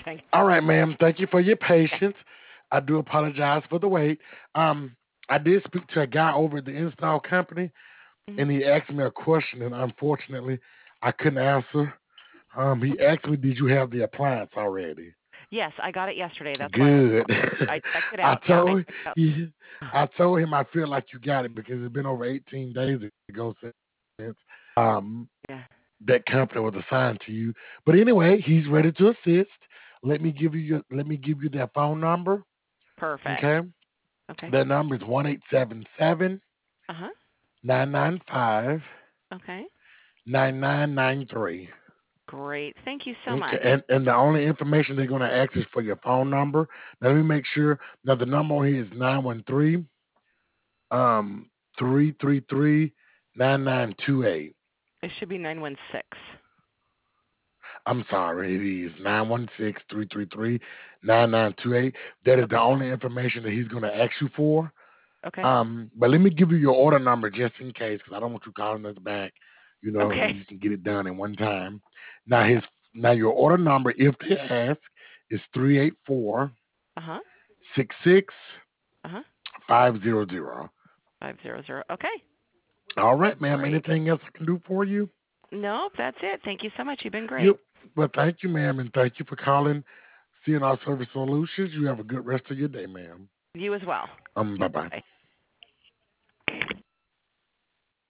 Thank you. All right, ma'am. Thank you for your patience. I do apologize for the wait. Um, I did speak to a guy over at the install company, Mhm. and he asked me a question, and unfortunately, I couldn't answer. He asked me, "Did you have the appliance already?" Yes, I got it yesterday. That's why I was Good. calling. I checked it I out. Yeah, I told checked it out. yeah, I told him I feel like you got it because it's been over 18 days ago since um Yeah. that company was assigned to you. But anyway, he's ready to assist. Let me give you that phone number. Perfect. Okay. Okay. That number is 1-877 Uh huh. 995 Okay. 9993. Great. Thank you so Okay, much. and the only information they're gonna ask is for your phone number. Now let me make sure. Now the number on here is 913 um 333 9928. It should be 916. I'm sorry, it is 916 333 9928. That is the Okay. only information that he's gonna ask you for. Okay. But let me give you your order number just in case, because I don't want you calling us back, and Okay. you can get it done in one time. Now your order number, if they ask, is 384 Uh huh. 66 Uh huh. 500. 500. Okay. All right, ma'am. Great. Anything else I can do for you? Nope, that's it. Thank you so much. You've been great. Yep. Well, thank you, ma'am, and thank you for calling CNR Service Solutions. You have a good rest of your day, ma'am. You as well. Bye bye. Bye.